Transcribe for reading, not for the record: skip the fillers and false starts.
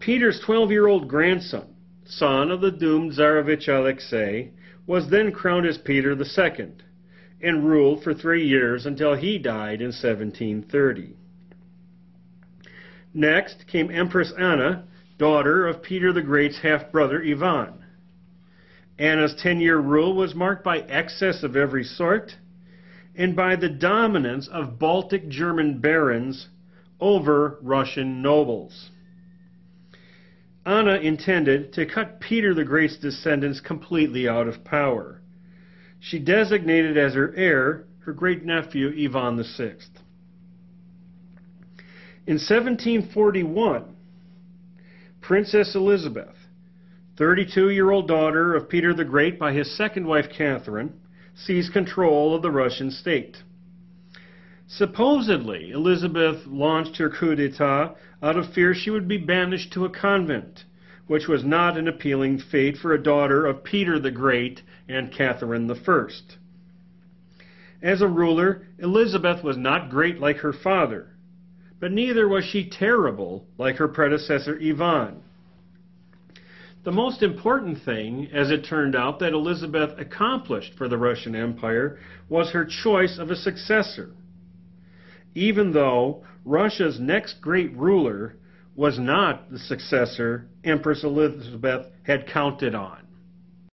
Peter's 12-year-old grandson, son of the doomed Tsarevich Alexei, was then crowned as Peter II and ruled for 3 years until he died in 1730. Next came Empress Anna, daughter of Peter the Great's half-brother Ivan. Anna's 10-year rule was marked by excess of every sort and by the dominance of Baltic German barons over Russian nobles. Anna intended to cut Peter the Great's descendants completely out of power. She designated as her heir her great-nephew Ivan VI. In 1741, Princess Elizabeth, 32-year-old daughter of Peter the Great by his second wife Catherine, seized control of the Russian state. Supposedly, Elizabeth launched her coup d'etat out of fear she would be banished to a convent, which was not an appealing fate for a daughter of Peter the Great and Catherine I. As a ruler, Elizabeth was not great like her father, but neither was she terrible like her predecessor Ivan. The most important thing, as it turned out, that Elizabeth accomplished for the Russian Empire was her choice of a successor, even though Russia's next great ruler was not the successor Empress Elizabeth had counted on.